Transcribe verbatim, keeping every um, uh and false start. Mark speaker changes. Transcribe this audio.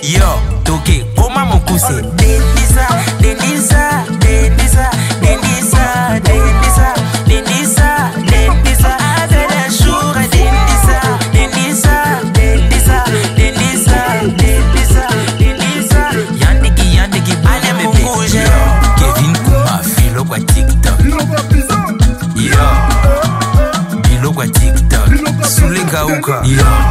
Speaker 1: Yo, toke, koma mon kuse. Denisa, Denisa, Denisa, Denisa, Denisa, Denisa, Denisa. Avec les jours, Denisa, Denisa, Denisa, Denisa, Denisa, Denisa. Yandegi, yandegi, allez me bouger. Kevin Kuma, filo kwa TikTok. Yo, bilo kwa TikTok. Sule kauka. Yo.